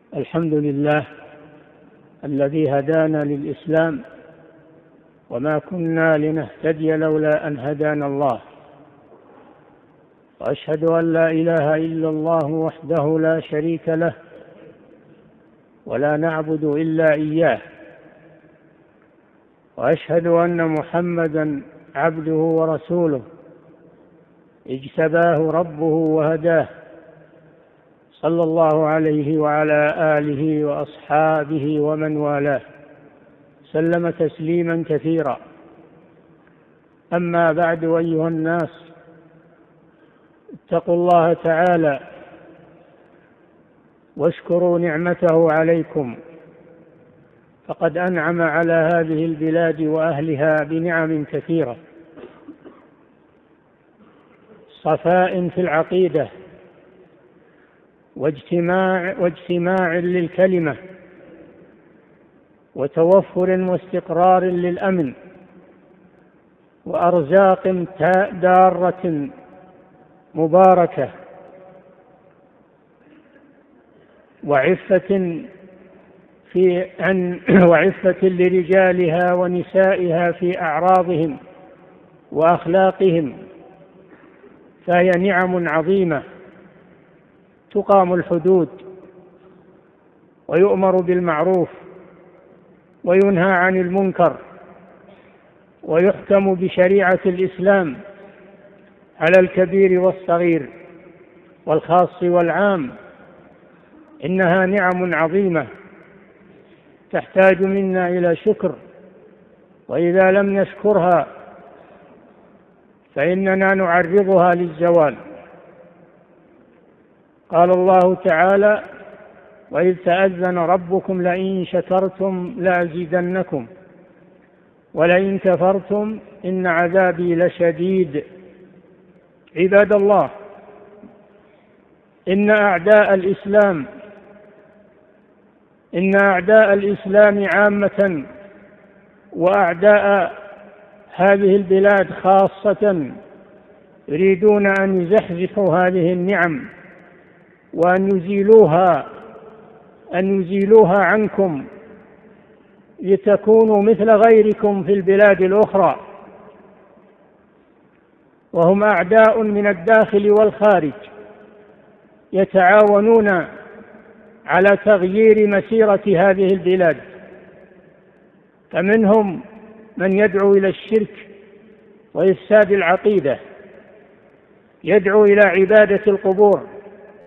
الحمد لله الذي هدانا للإسلام، وما كنا لنهتدي لولا أن هدانا الله. وأشهد أن لا إله إلا الله وحده لا شريك له، ولا نعبد إلا إياه. وأشهد أن محمدا عبده ورسوله اجتباه ربه وهداه، صلى الله عليه وعلى آله وأصحابه ومن والاه، سلم تسليما كثيرا. أما بعد، أيها الناس، اتقوا الله تعالى واشكروا نعمته عليكم، فقد أنعم على هذه البلاد وأهلها بنعم كثيرة: صفاء في العقيدة، واجتماع للكلمة، وتوفر واستقرار للأمن، وأرزاق دارة مباركة، وعفة لرجالها ونسائها في أعراضهم وأخلاقهم. فهي نعم عظيمة، تقام الحدود، ويؤمر بالمعروف، وينهى عن المنكر، ويحكم بشريعة الإسلام على الكبير والصغير والخاص والعام. إنها نعم عظيمة تحتاج منا إلى شكر، وإذا لم نشكرها فإننا نعرضها للزوال. قال الله تعالى: وإذ تأذن ربكم لئن شكرتم لأزيدنكم ولئن كفرتم إن عذابي لشديد. عباد الله، إن أعداء الإسلام عامة وأعداء هذه البلاد خاصة يريدون أن يزحزحوا هذه النعم، وأن يزيلوها عنكم لتكونوا مثل غيركم في البلاد الأخرى. وهم أعداء من الداخل والخارج، يتعاونون على تغيير مسيرة هذه البلاد. فمنهم من يدعو إلى الشرك وإفساد العقيدة، يدعو إلى عبادة القبور